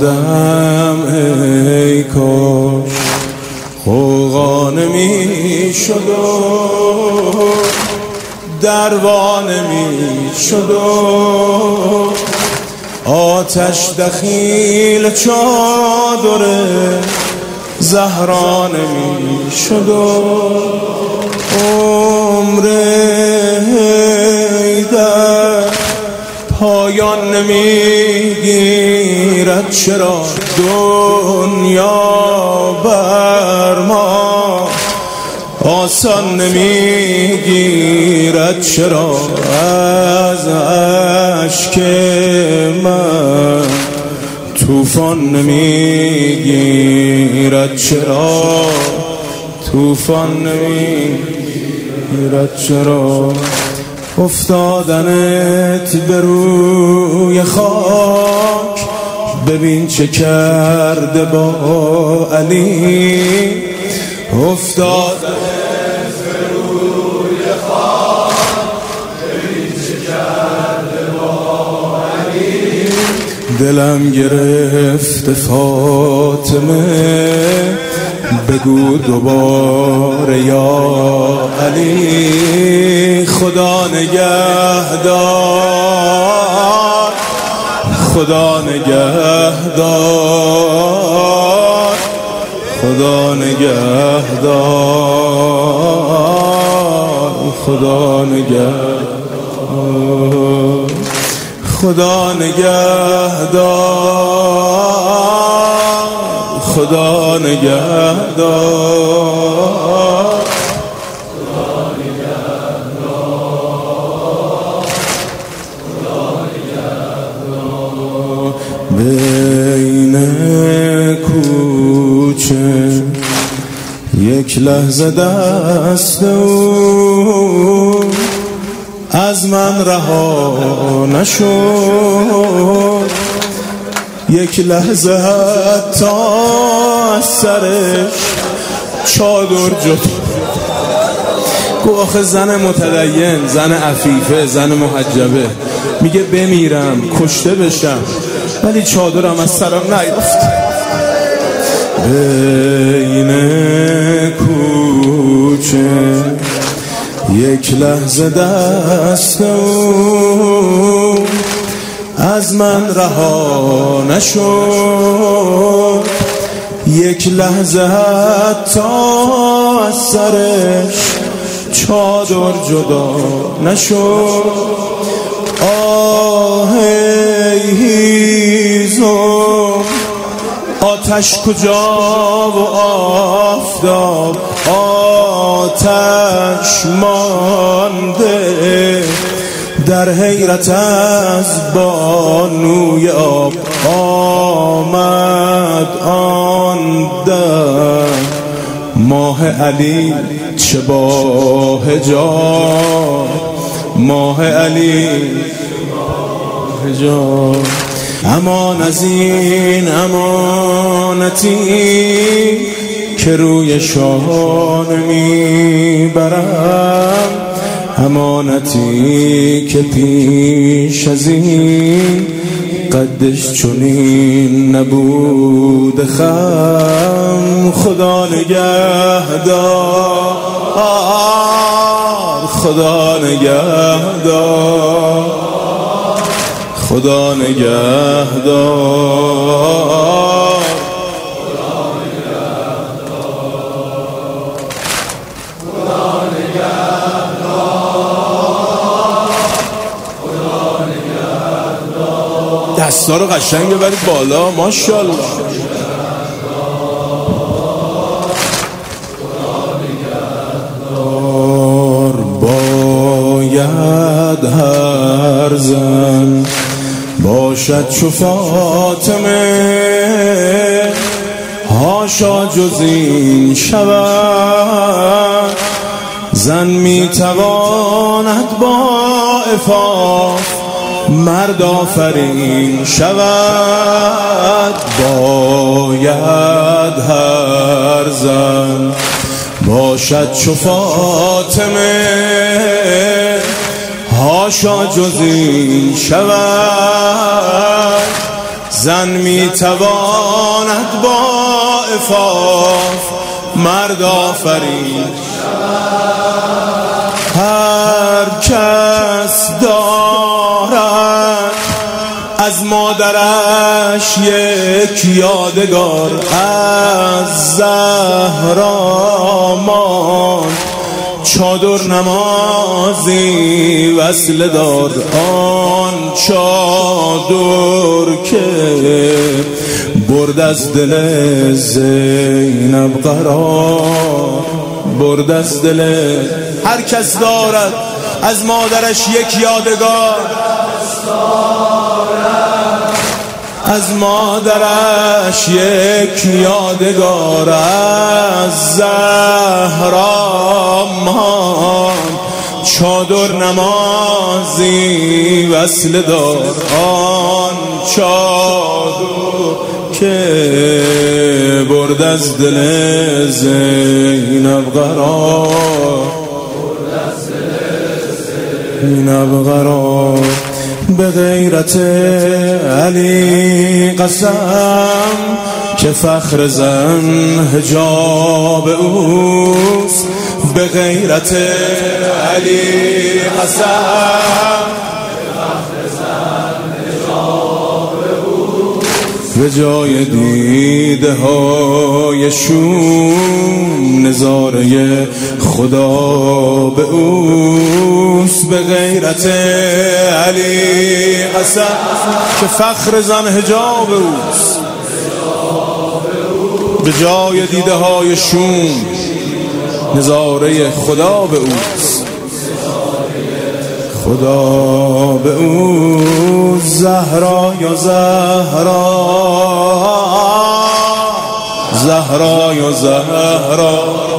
ماندم ای کاش غوغا نمی‌شد و دروا نمی‌شد و آتش دخیل چادر زهرا نمی‌شد و عمر در پایان نمیگیرد چرا دنیا بر ما آسان نمیگیرد چرا از اشک من طوفان نمیگیرد چرا طوفان نمیگیرد چرا افتادنت به روی خاک ببین چه کرده با علی افتادنت به روی خاک ببین چه کرده با علی دلم گرفت فاطمه بگو دوباره یا علی خدا نگهدار خدا نگهدار خدا نگهدار خدا نگهدار خدا نگهدار خدا نگهدار بین کوچه یک لحظه دست او از من رها نشد یک لحظه حتی از سرش چادر جد گو آخه زن متدین زن عفیفه زن محجبه میگه بمیرم کشته بشم ولی چادرم از سرم نیفت بین کوچه یک لحظه دست او از من رها نشد یک لحظه حتی از سرش چادر جدا نشد آه هیزم آتش کجا و آفتاب آتش مانده در حیرت از بانوی آب آمد آن در ماه علی چه با حجاب ماه علی حجاب امان از این امانتی که روی شانه میبرم امانتی که پیش از این قدش چنین نبود خم خدا نگهدار خدا نگهدار خدا نگهدار دستا رو قشنگ ببرید بالا ماشاءالله باید هر زن باشد چو فاطمه هاشا جز این شود زن میتواند با عفاف مرد آفرین شود باید هر زن باشد چو فاطمه هاشا جز این شود زن میتواند با عفاف مرد آفرید. هر کس دارد از مادرش یک یادگار، از زهرا ماند چادر نمازی وصل دار. آن چادر که برد از دل زینب قرار، برد از دل. هر کس دارد از مادرش یک یادگار، از مادرش یک یادگار، از زهرا ماند چادر نمازی وصل دار. آن چادر که برد از دل زینب قرار، زینب قرار. به غیرت علی قسم که فخر زن حجاب اوست. به غیرت علی قسم به جای دیده های شوم نظاره خدا به اوست. به غیرت علی قسم که فخر زن حجاب اوست. به جای دیده های شوم نظاره خدا به اوست، خدا به اوست. زهرا یا زهرا، زهرا یا زهرا،